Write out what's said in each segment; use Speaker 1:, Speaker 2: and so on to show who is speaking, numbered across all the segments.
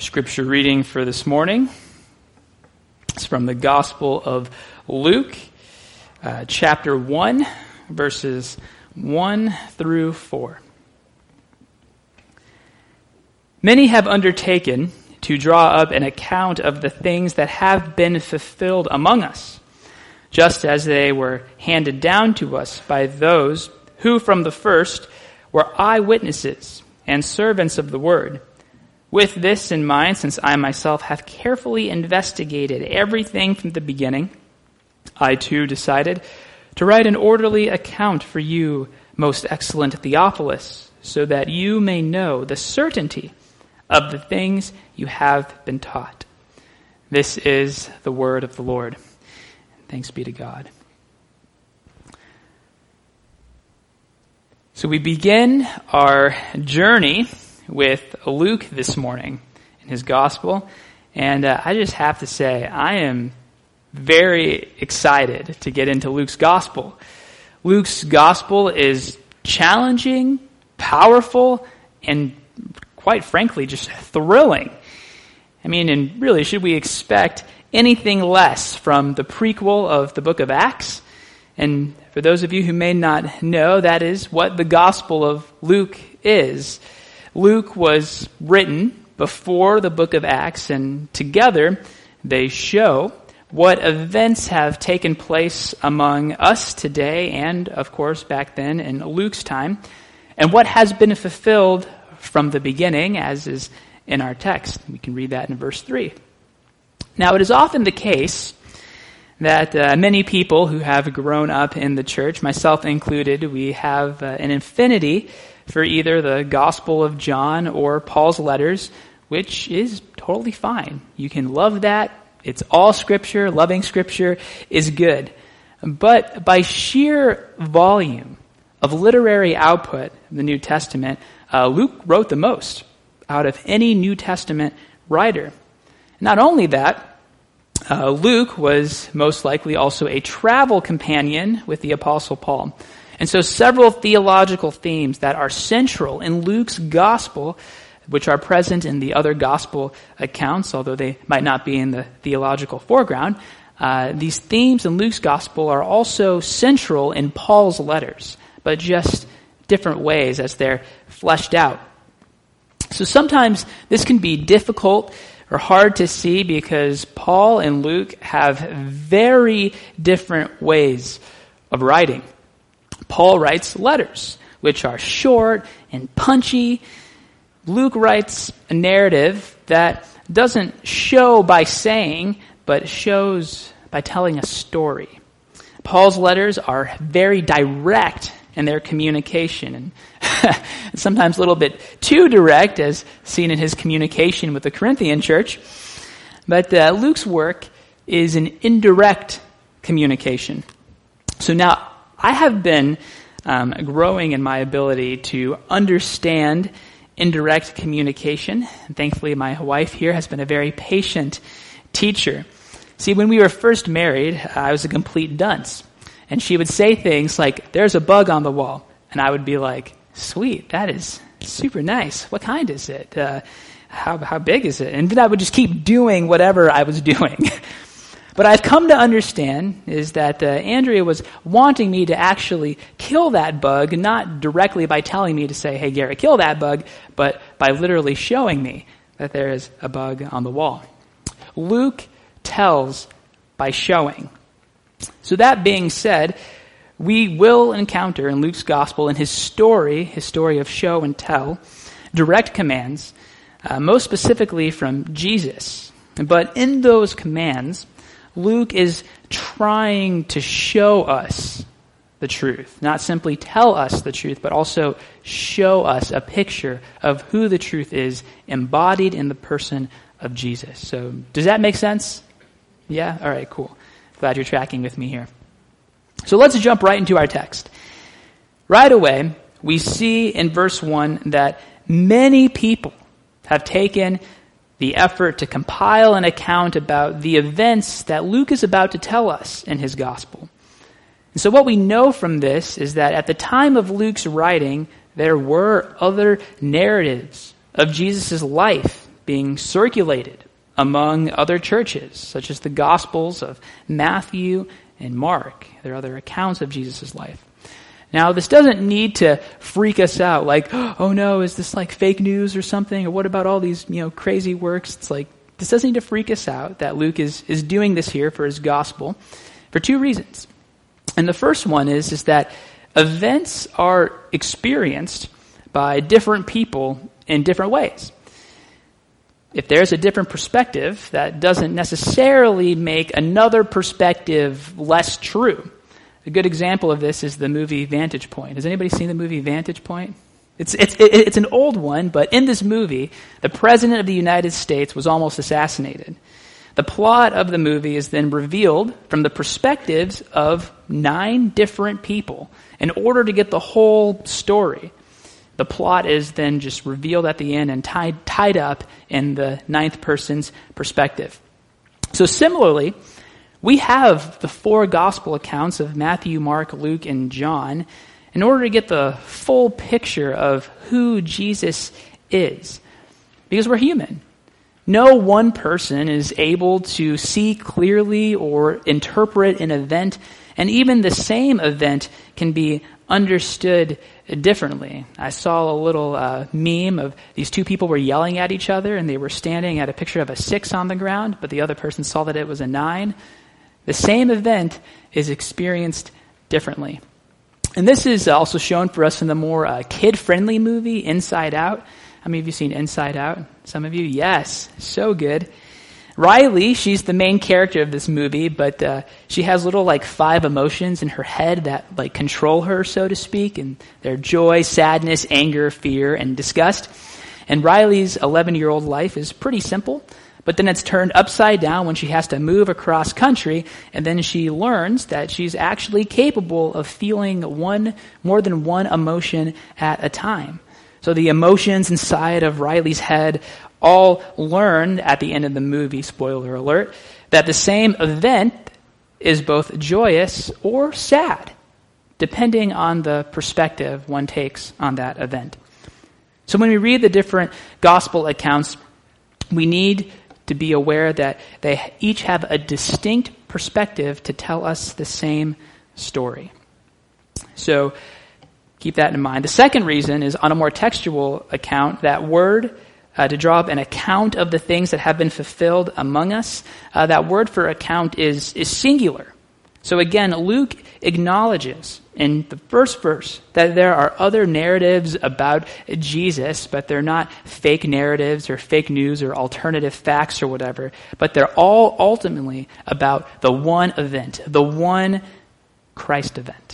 Speaker 1: Scripture reading for this morning is from the Gospel of Luke, chapter 1, verses 1 through 4. Many have undertaken to draw up an account of the things that have been fulfilled among us, just as they were handed down to us by those who from the first were eyewitnesses and servants of the word. With this in mind, since I myself have carefully investigated everything from the beginning, I too decided to write an orderly account for you, most excellent Theophilus, so that you may know the certainty of the things you have been taught. This is the word of the Lord. Thanks be to God. So we begin our journey with Luke this morning in his gospel. And I just have to say, I am very excited to get into Luke's gospel. Luke's gospel is challenging, powerful, and quite frankly, just thrilling. I mean, and really, should we expect anything less from the prequel of the book of Acts? And for those of you who may not know, that is what the Gospel of Luke is. Luke was written before the book of Acts, and together they show what events have taken place among us today and, of course, back then in Luke's time, and what has been fulfilled from the beginning, as is in our text. We can read that in verse 3. Now, it is often the case that many people who have grown up in the church, myself included, we have an affinity for either the Gospel of John or Paul's letters, which is totally fine. You can love that. It's all Scripture. Loving Scripture is good. But by sheer volume of literary output in the New Testament, Luke wrote the most out of any New Testament writer. Not only that, Luke was most likely also a travel companion with the Apostle Paul. And so several theological themes that are central in Luke's gospel, which are present in the other gospel accounts, although they might not be in the theological foreground, these themes in Luke's gospel are also central in Paul's letters, but just different ways as they're fleshed out. So sometimes this can be difficult or hard to see because Paul and Luke have very different ways of writing. Paul writes letters, which are short and punchy. Luke writes a narrative that doesn't show by saying, but shows by telling a story. Paul's letters are very direct in their communication, and sometimes a little bit too direct, as seen in his communication with the Corinthian church. But Luke's work is an indirect communication. So now, I have been growing in my ability to understand indirect communication. And thankfully, my wife here has been a very patient teacher. See, when we were first married, I was a complete dunce. And she would say things like, "There's a bug on the wall." And I would be like, "Sweet, that is super nice. What kind is it? How big is it?" And then I would just keep doing whatever I was doing. But I've come to understand is that Andrea was wanting me to actually kill that bug, not directly by telling me to say, "Hey, Garrett, kill that bug," but by literally showing me that there is a bug on the wall. Luke tells by showing. So that being said, we will encounter in Luke's gospel, in his story of show and tell, direct commands, most specifically from Jesus. But in those commands, Luke is trying to show us the truth, not simply tell us the truth, but also show us a picture of who the truth is embodied in the person of Jesus. So does that make sense? Yeah? All right, cool. Glad you're tracking with me here. So let's jump right into our text. Right away, we see in verse 1 that many people have taken the effort to compile an account about the events that Luke is about to tell us in his gospel. And so what we know from this is that at the time of Luke's writing, there were other narratives of Jesus' life being circulated among other churches, such as the Gospels of Matthew and Mark. There are other accounts of Jesus' life. Now, this doesn't need to freak us out, like, oh no, is this like fake news or something? Or what about all these, crazy works? It's like, this doesn't need to freak us out that Luke is doing this here for his gospel for two reasons. And the first one is that events are experienced by different people in different ways. If there's a different perspective, that doesn't necessarily make another perspective less true. A good example of this is the movie Vantage Point. Has anybody seen the movie Vantage Point? It's an old one, but in this movie, the President of the United States was almost assassinated. The plot of the movie is then revealed from the perspectives of 9 different people in order to get the whole story. The plot is then just revealed at the end and tied up in the 9th person's perspective. So similarly, we have the 4 gospel accounts of Matthew, Mark, Luke, and John in order to get the full picture of who Jesus is. Because we're human. No one person is able to see clearly or interpret an event, and even the same event can be understood differently. I saw a little meme of these 2 people were yelling at each other, and they were standing at a picture of a 6 on the ground, but the other person saw that it was a 9. The same event is experienced differently. And this is also shown for us in the more kid-friendly movie, Inside Out. How many of you seen Inside Out? Some of you? Yes. So good. Riley, she's the main character of this movie, but she has little 5 emotions in her head that control her, so to speak, and they're joy, sadness, anger, fear, and disgust. And Riley's 11-year-old life is pretty simple, but then it's turned upside down when she has to move across country, and then she learns that she's actually capable of feeling more than one emotion at a time. So the emotions inside of Riley's head all learn at the end of the movie, spoiler alert, that the same event is both joyous or sad, depending on the perspective one takes on that event. So when we read the different gospel accounts, we need to be aware that they each have a distinct perspective to tell us the same story. So keep that in mind. The second reason is on a more textual account, that word to draw up an account of the things that have been fulfilled among us. That word for account is singular. So again, Luke acknowledges in the first verse that there are other narratives about Jesus, but they're not fake narratives or fake news or alternative facts or whatever, but they're all ultimately about the one event, the one Christ event.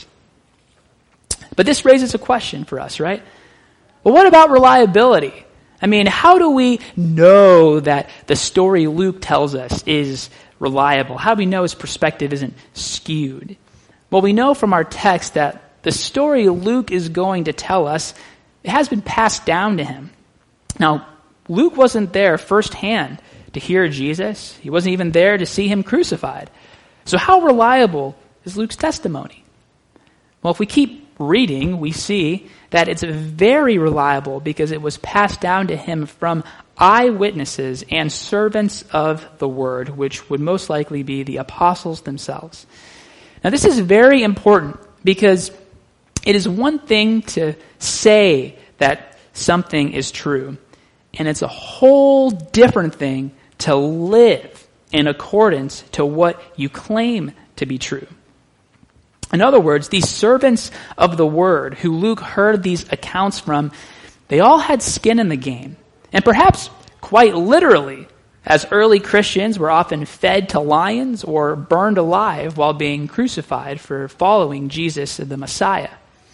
Speaker 1: But this raises a question for us, right? Well, what about reliability? I mean, how do we know that the story Luke tells us is reliable? How do we know his perspective isn't skewed? Well, we know from our text that the story Luke is going to tell us, it has been passed down to him. Now, Luke wasn't there firsthand to hear Jesus. He wasn't even there to see him crucified. So how reliable is Luke's testimony? Well, if we keep reading, we see that it's very reliable because it was passed down to him from eyewitnesses and servants of the word, which would most likely be the apostles themselves. Now, this is very important because it is one thing to say that something is true, and it's a whole different thing to live in accordance to what you claim to be true. In other words, these servants of the word who Luke heard these accounts from, they all had skin in the game. And perhaps quite literally, as early Christians were often fed to lions or burned alive while being crucified for following Jesus, the Messiah.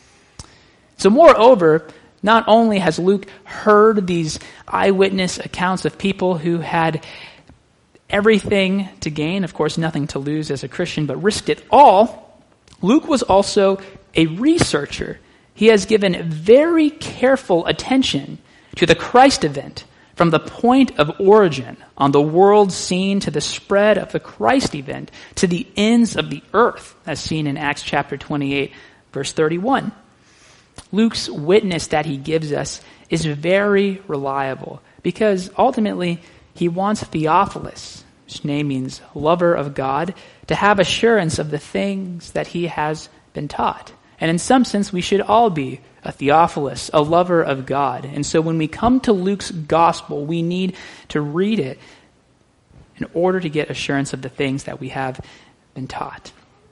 Speaker 1: So moreover, not only has Luke heard these eyewitness accounts of people who had everything to gain, of course nothing to lose as a Christian, but risked it all, Luke was also a researcher. He has given very careful attention to the Christ event from the point of origin on the world scene to the spread of the Christ event to the ends of the earth, as seen in Acts chapter 28, verse 31. Luke's witness that he gives us is very reliable because ultimately he wants Theophilus, whose name means lover of God, to have assurance of the things that he has been taught. And in some sense, we should all be a Theophilus, a lover of God. And so when we come to Luke's gospel, we need to read it in order to get assurance of the things that we have been taught.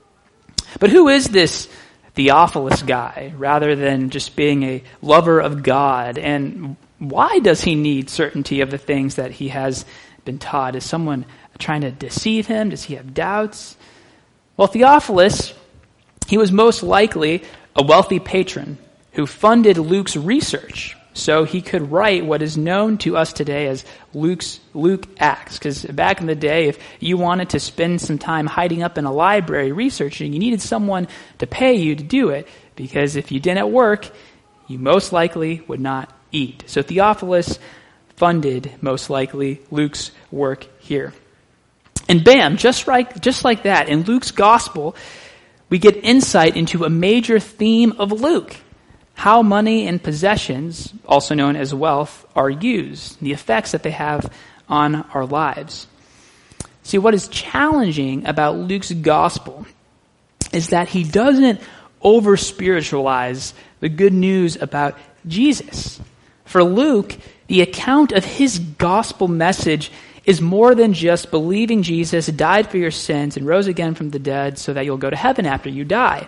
Speaker 1: But who is this Theophilus guy, rather than just being a lover of God? And why does he need certainty of the things that he has been taught? Is someone trying to deceive him? Does he have doubts? Well, Theophilus, he was most likely a wealthy patron who funded Luke's research so he could write what is known to us today as Luke Acts. Because back in the day, if you wanted to spend some time hiding up in a library researching, you needed someone to pay you to do it, because if you didn't work, you most likely would not eat. So Theophilus funded, most likely, Luke's work here. And bam, just like that, in Luke's gospel, we get insight into a major theme of Luke: how money and possessions, also known as wealth, are used, the effects that they have on our lives. See, what is challenging about Luke's gospel is that he doesn't over-spiritualize the good news about Jesus. For Luke, the account of his gospel message is more than just believing Jesus died for your sins and rose again from the dead so that you'll go to heaven after you die.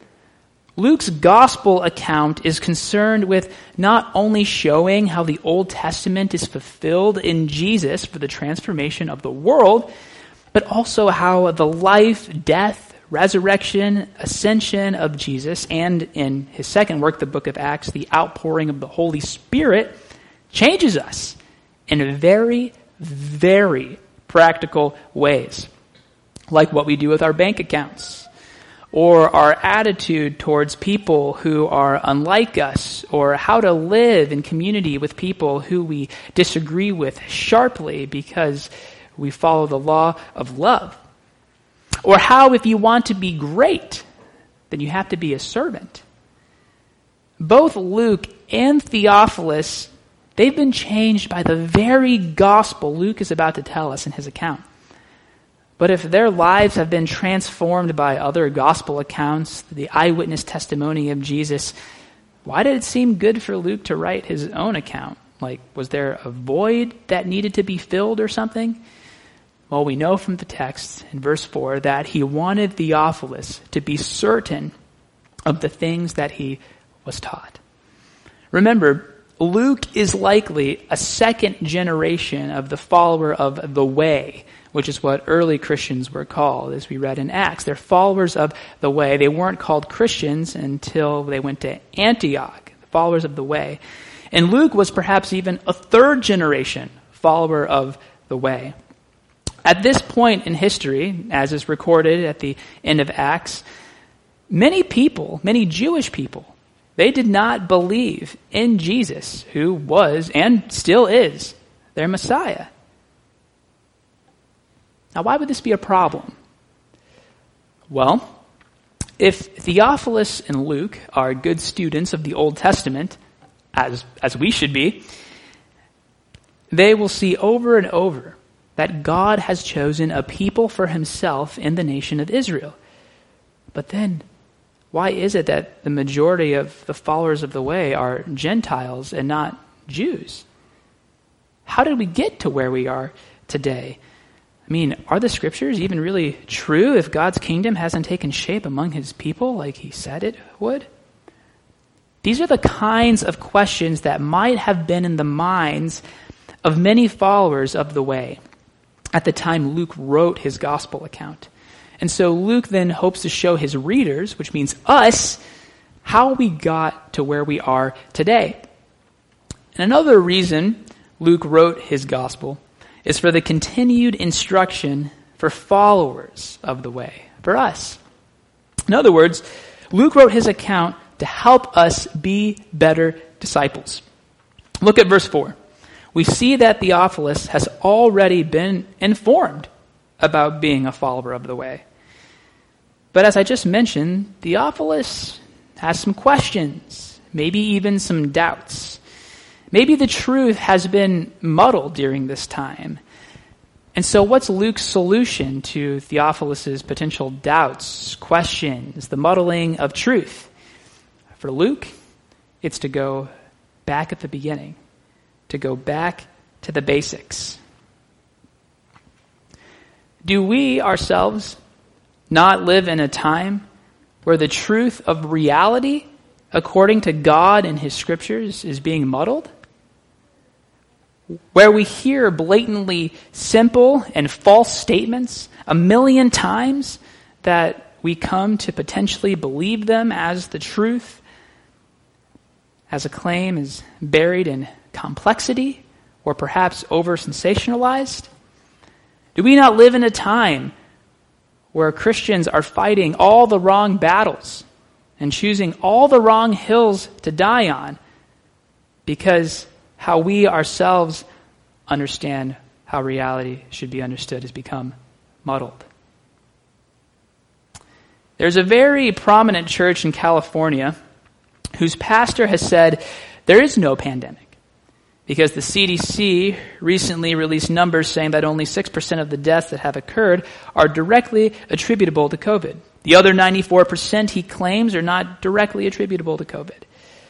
Speaker 1: Luke's gospel account is concerned with not only showing how the Old Testament is fulfilled in Jesus for the transformation of the world, but also how the life, death, resurrection, ascension of Jesus, and in his second work, the book of Acts, the outpouring of the Holy Spirit, changes us in very, very practical ways, like what we do with our bank accounts, or our attitude towards people who are unlike us, or how to live in community with people who we disagree with sharply because we follow the law of love. Or how, if you want to be great, then you have to be a servant. Both Luke and Theophilus, they've been changed by the very gospel Luke is about to tell us in his account. But if their lives have been transformed by other gospel accounts, the eyewitness testimony of Jesus, why did it seem good for Luke to write his own account? Like, was there a void that needed to be filled or something? Well, we know from the text in verse 4 that he wanted Theophilus to be certain of the things that he was taught. Remember, Luke is likely a second generation of the follower of the Way, which is what early Christians were called, as we read in Acts. They're followers of the Way. They weren't called Christians until they went to Antioch, the followers of the Way. And Luke was perhaps even a third generation follower of the Way. At this point in history, as is recorded at the end of Acts, many people, many Jewish people, they did not believe in Jesus, who was and still is their Messiah. Now, why would this be a problem? Well, if Theophilus and Luke are good students of the Old Testament, as we should be, they will see over and over that God has chosen a people for himself in the nation of Israel. But then, why is it that the majority of the followers of the Way are Gentiles and not Jews? How did we get to where we are today? I mean, are the scriptures even really true if God's kingdom hasn't taken shape among his people like he said it would? These are the kinds of questions that might have been in the minds of many followers of the Way at the time Luke wrote his gospel account. And so Luke then hopes to show his readers, which means us, how we got to where we are today. And another reason Luke wrote his gospel is for the continued instruction for followers of the Way, for us. In other words, Luke wrote his account to help us be better disciples. Look at verse 4. We see that Theophilus has already been informed about being a follower of the Way. But as I just mentioned, Theophilus has some questions, maybe even some doubts. Maybe the truth has been muddled during this time. And so what's Luke's solution to Theophilus' potential doubts, questions, the muddling of truth? For Luke, it's to go back at the beginning, to go back to the basics. Do we ourselves not live in a time where the truth of reality, according to God and His Scriptures, is being muddled? Where we hear blatantly simple and false statements 1,000,000 times that we come to potentially believe them as the truth, as a claim is buried in complexity or perhaps over-sensationalized? Do we not live in a time where Christians are fighting all the wrong battles and choosing all the wrong hills to die on because how we ourselves understand how reality should be understood has become muddled? There's a very prominent church in California whose pastor has said there is no pandemic because the CDC recently released numbers saying that only 6% of the deaths that have occurred are directly attributable to COVID. The other 94%, he claims, are not directly attributable to COVID.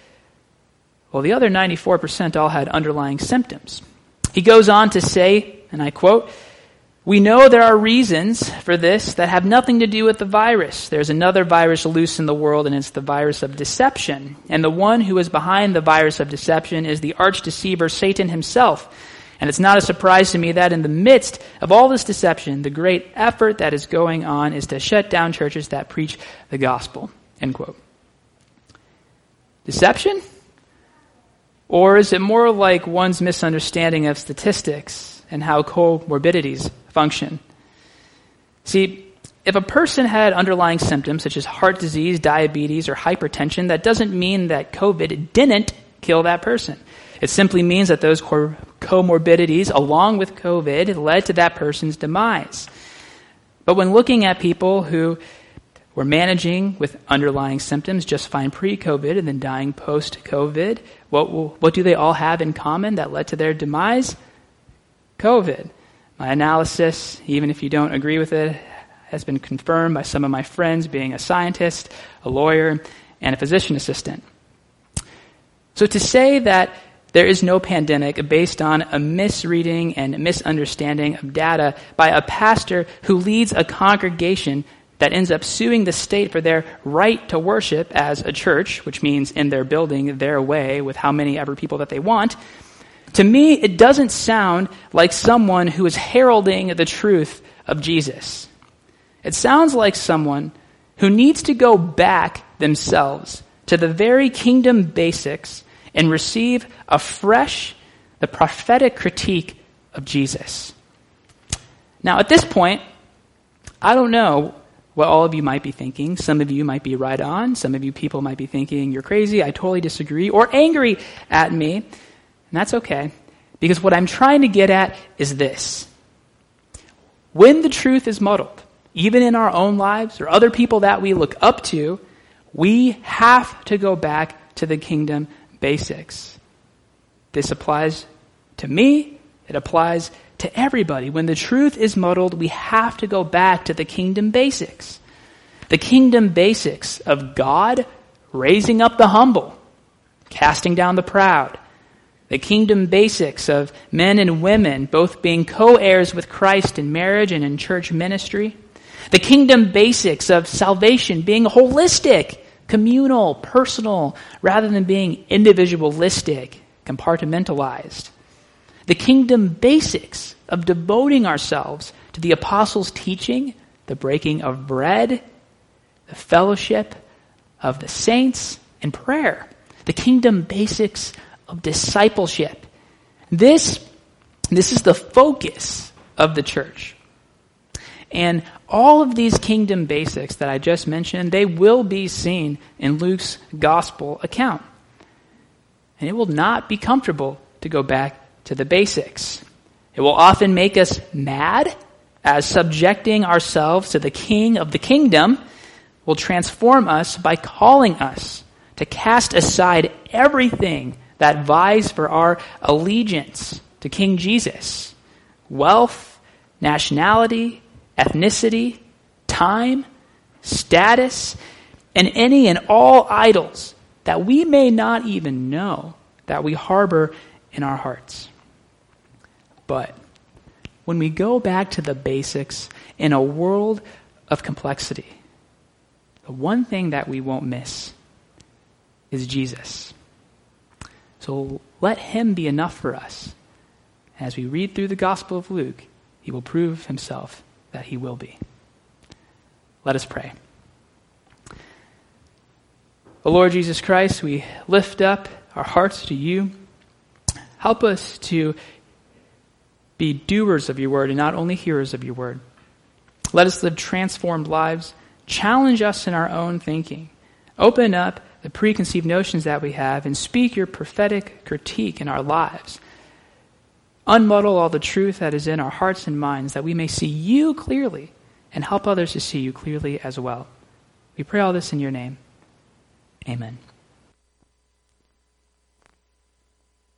Speaker 1: Well, the other 94% all had underlying symptoms. He goes on to say, and I quote, "We know there are reasons for this that have nothing to do with the virus. There's another virus loose in the world, and it's the virus of deception. And the one who is behind the virus of deception is the arch-deceiver Satan himself. And it's not a surprise to me that in the midst of all this deception, the great effort that is going on is to shut down churches that preach the gospel." End quote. Deception? Or is it more like one's misunderstanding of statistics and how comorbidities function? See, if a person had underlying symptoms such as heart disease, diabetes, or hypertension, that doesn't mean that COVID didn't kill that person. It simply means that those comorbidities, along with COVID, led to that person's demise. But when looking at people who were managing with underlying symptoms just fine pre-COVID and then dying post-COVID, what do they all have in common that led to their demise? COVID. My analysis, even if you don't agree with it, has been confirmed by some of my friends being a scientist, a lawyer, and a physician assistant. So to say that there is no pandemic based on a misreading and misunderstanding of data by a pastor who leads a congregation that ends up suing the state for their right to worship as a church, which means in their building, their way, with how many ever people that they want, to me, it doesn't sound like someone who is heralding the truth of Jesus. It sounds like someone who needs to go back themselves to the very kingdom basics and receive afresh the prophetic critique of Jesus. Now, at this point, I don't know what all of you might be thinking. Some of you might be right on. Some of you people might be thinking, you're crazy, I totally disagree, or angry at me. And that's okay, because what I'm trying to get at is this. When the truth is muddled, even in our own lives or other people that we look up to, we have to go back to the kingdom basics. This applies to me. It applies to everybody. When the truth is muddled, we have to go back to the kingdom basics. The kingdom basics of God raising up the humble, casting down the proud. The kingdom basics of men and women both being co-heirs with Christ in marriage and in church ministry. The kingdom basics of salvation being holistic, communal, personal, rather than being individualistic, compartmentalized. The kingdom basics of devoting ourselves to the apostles' teaching, the breaking of bread, the fellowship of the saints, and prayer. The kingdom basics of discipleship. This is the focus of the church. And all of these kingdom basics that I just mentioned, they will be seen in Luke's gospel account. And it will not be comfortable to go back to the basics. It will often make us mad, as subjecting ourselves to the king of the kingdom will transform us by calling us to cast aside everything that vies for our allegiance to King Jesus. Wealth, nationality, ethnicity, time, status, and any and all idols that we may not even know that we harbor in our hearts. But when we go back to the basics in a world of complexity, the one thing that we won't miss is Jesus. So let him be enough for us. As we read through the Gospel of Luke, he will prove himself that he will be. Let us pray. O Lord Jesus Christ, we lift up our hearts to you. Help us to be doers of your word and not only hearers of your word. Let us live transformed lives. Challenge us in our own thinking. Open up the preconceived notions that we have and speak your prophetic critique in our lives. Unmuddle all the truth that is in our hearts and minds that we may see you clearly and help others to see you clearly as well. We pray all this in your name. Amen.